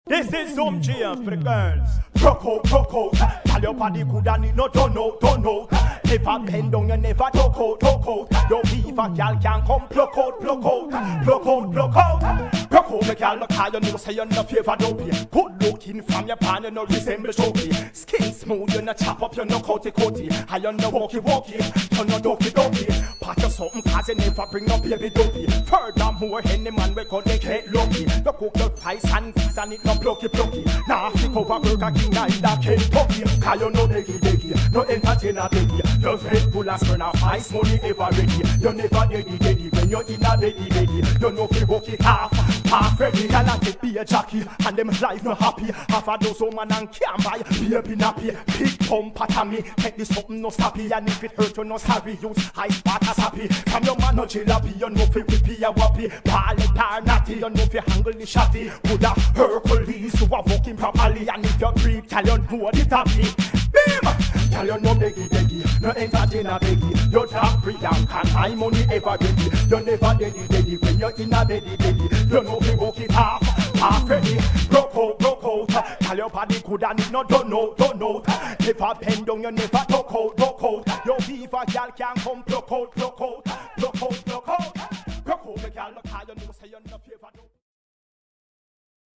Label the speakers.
Speaker 1: This is some cheer for the girls. Broke out. Tell your body good and it no don't know. Never bend down, you never talk out. Your beef a gal can come pluck out. Broke out, the gal look high, you know say you're no favor dopey. Good looking from your pan, you no resemble trophy. Skin smooth, you no chop up, you no coaty. I you no walkie, you no dopey. Pat your something cause you never bring no baby dopey. Furthermore, any man we call they get lucky. You cook your pies and peas and it no plucky. Now think over Burger King and that Kentucky. Cause you no beggy, no entertainer beggy. Your Red Bull and turn off ice money ever ready. You never ready when you're in a ready. You know fi walk it half ready. Y'all like be a jockey and them life no happy. Half a dozen man and can't buy baby nappy. Big pump at me, take this something no stoppy. And if it hurt you no sorry, use ice water happy. From your man no jalopy, you know fi whippy a whoppy. Pallet or natty, you know fi handle the shotty. Put a Hercules to a walking properly. And if you creep, tell you know the toppy. Beam! Tell you no beggy, no entertainer beggy. You talk free and can high money ever ready. You never ready when you're in a beddy. You know fi walk it half ready. Broke out. Tell your body good and it no don't know. Never bend down, you never talk out. Your beef a gal can come pluck out. Broke out, the gal look high, you know say you're no favor.